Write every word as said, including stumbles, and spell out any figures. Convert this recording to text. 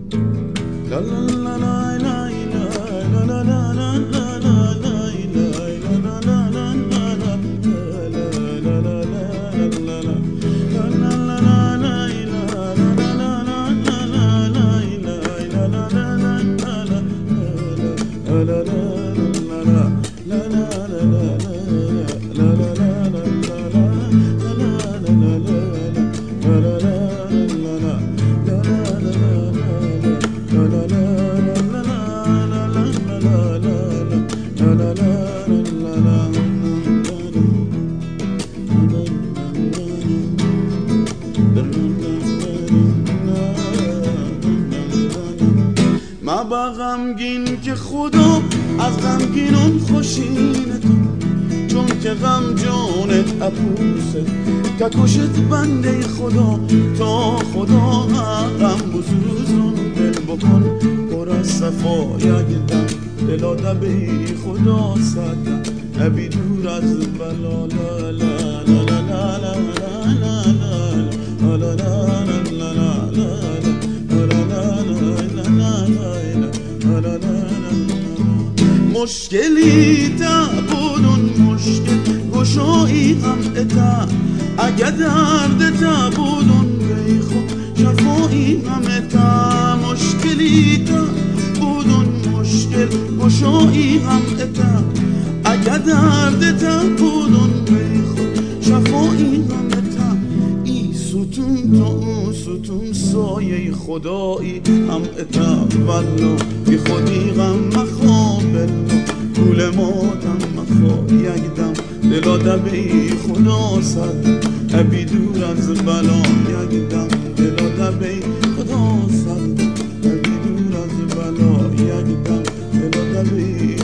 La la la la la la la la la la la ما با غمگین که خدا از غمگینون خوشینه تو، چون که غم جانت اپوسه که کشت بنده خدا. تا خدا غم بزوزون دل بکن پر از صفا یک دم، دلا دبی خدا صدم نبی دور از بلا. لا لا لا لا لا لا لا لا لا لا لا لا مشکلی تا بودن مشکل گشایی هم اتا، اگه درد تا بودن بیخو شفایی هم اتا. مشکلی تا بودن مشکل گشایی هم اتا، اگه درد تا بودن بیخو شفایی هم اتا. ای ستون تو ستون سایه خدایی هم اتا، ولو بی خودی غم مخابل گول ماتم مخوا یک دم، دلا دبی خدا صد ابی دور از بلا. یک دم دلا دبی خدا صد ابی دور از بلا. یک دم دلا دبی